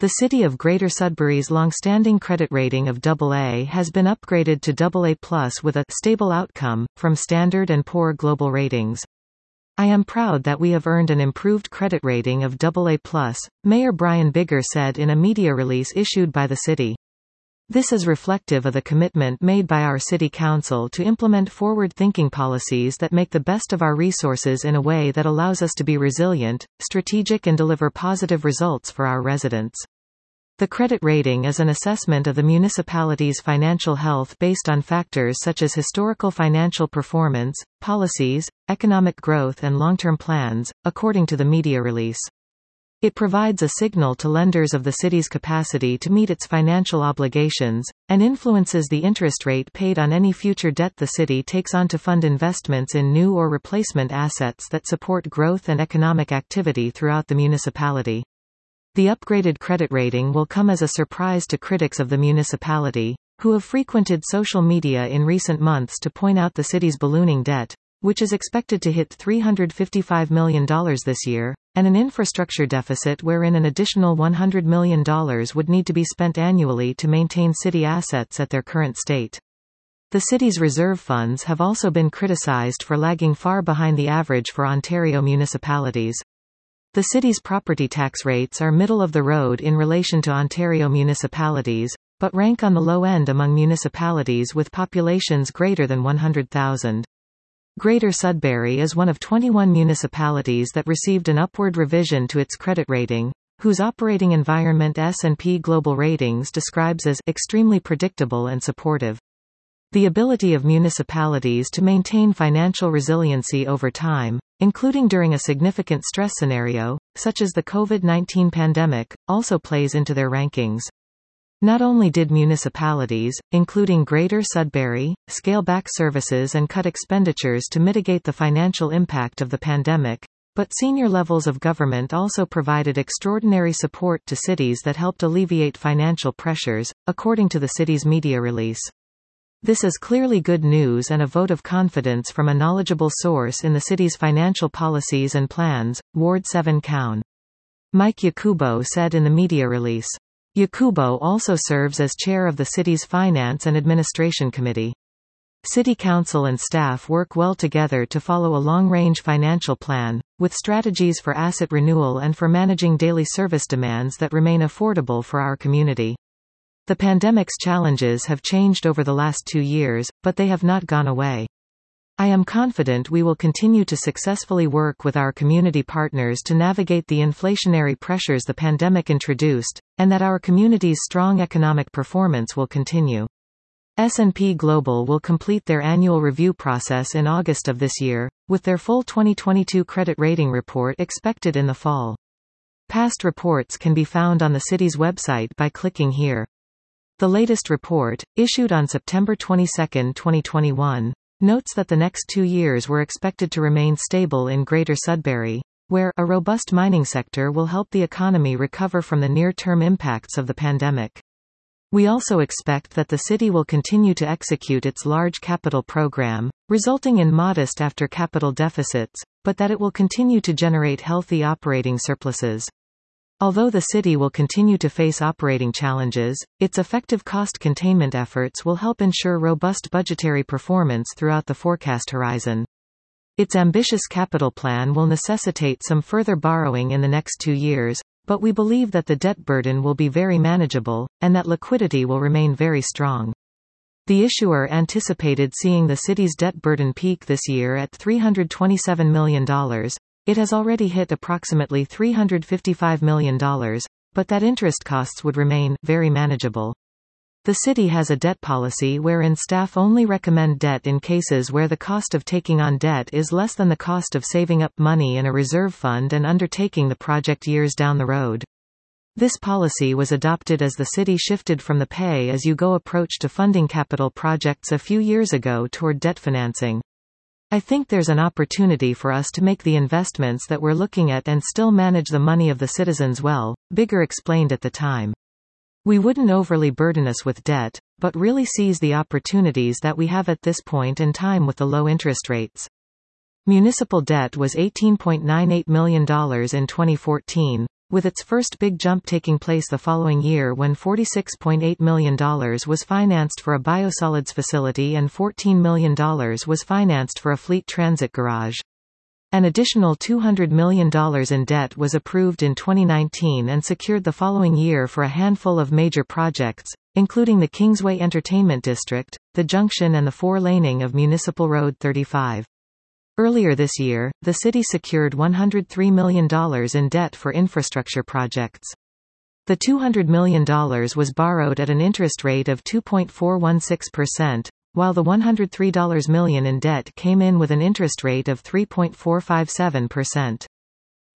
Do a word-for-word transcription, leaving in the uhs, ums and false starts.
The City of Greater Sudbury's long-standing credit rating of double A has been upgraded to double A plus with a stable outcome from Standard and Poor Global Ratings. I am proud that we have earned an improved credit rating of double A plus, Mayor Brian Bigger said in a media release issued by the city. This is reflective of the commitment made by our City Council to implement forward-thinking policies that make the best of our resources in a way that allows us to be resilient, strategic and deliver positive results for our residents. The credit rating is an assessment of the municipality's financial health based on factors such as historical financial performance, policies, economic growth and long-term plans, according to the media release. It provides a signal to lenders of the city's capacity to meet its financial obligations, and influences the interest rate paid on any future debt the city takes on to fund investments in new or replacement assets that support growth and economic activity throughout the municipality. The upgraded credit rating will come as a surprise to critics of the municipality, who have frequented social media in recent months to point out the city's ballooning debt, which is expected to hit three hundred fifty-five million dollars this year, and an infrastructure deficit wherein an additional one hundred million dollars would need to be spent annually to maintain city assets at their current state. The city's reserve funds have also been criticized for lagging far behind the average for Ontario municipalities. The city's property tax rates are middle of the road in relation to Ontario municipalities, but rank on the low end among municipalities with populations greater than one hundred thousand. Greater Sudbury is one of twenty-one municipalities that received an upward revision to its credit rating, whose operating environment S and P Global Ratings describes as extremely predictable and supportive. The ability of municipalities to maintain financial resiliency over time, including during a significant stress scenario, such as the COVID nineteen pandemic, also plays into their rankings. Not only did municipalities, including Greater Sudbury, scale back services and cut expenditures to mitigate the financial impact of the pandemic, but senior levels of government also provided extraordinary support to cities that helped alleviate financial pressures, according to the city's media release. This is clearly good news and a vote of confidence from a knowledgeable source in the city's financial policies and plans, Ward seven Coun. Mike Yakubo said in the media release. Yakubo also serves as chair of the city's Finance and Administration Committee. City Council and staff work well together to follow a long-range financial plan, with strategies for asset renewal and for managing daily service demands that remain affordable for our community. The pandemic's challenges have changed over the last two years, but they have not gone away. I am confident we will continue to successfully work with our community partners to navigate the inflationary pressures the pandemic introduced, and that our community's strong economic performance will continue. S and P Global will complete their annual review process in August of this year, with their full twenty twenty-two credit rating report expected in the fall. Past reports can be found on the city's website by clicking here. The latest report, issued on September twenty-second, twenty twenty-one, notes that the next two years were expected to remain stable in Greater Sudbury, where a robust mining sector will help the economy recover from the near-term impacts of the pandemic. We also expect that the city will continue to execute its large capital program, resulting in modest after-capital deficits, but that it will continue to generate healthy operating surpluses. Although the city will continue to face operating challenges, its effective cost containment efforts will help ensure robust budgetary performance throughout the forecast horizon. Its ambitious capital plan will necessitate some further borrowing in the next two years, but we believe that the debt burden will be very manageable, and that liquidity will remain very strong. The issuer anticipated seeing the city's debt burden peak this year at three hundred twenty-seven million dollars. It has already hit approximately three hundred fifty-five million dollars, but that interest costs would remain very manageable. The city has a debt policy wherein staff only recommend debt in cases where the cost of taking on debt is less than the cost of saving up money in a reserve fund and undertaking the project years down the road. This policy was adopted as the city shifted from the pay-as-you-go approach to funding capital projects a few years ago toward debt financing. I think there's an opportunity for us to make the investments that we're looking at and still manage the money of the citizens well, Bigger explained at the time. We wouldn't overly burden us with debt, but really seize the opportunities that we have at this point in time with the low interest rates. Municipal debt was eighteen point nine eight million dollars in twenty fourteen, with its first big jump taking place the following year when forty-six point eight million dollars was financed for a biosolids facility and fourteen million dollars was financed for a fleet transit garage. An additional two hundred million dollars in debt was approved in twenty nineteen and secured the following year for a handful of major projects, including the Kingsway Entertainment District, the junction and the four-laning of Municipal Road thirty-five. Earlier this year, the city secured one hundred three million dollars in debt for infrastructure projects. The two hundred million dollars was borrowed at an interest rate of two point four one six percent, while the one hundred three million dollars in debt came in with an interest rate of three point four five seven percent.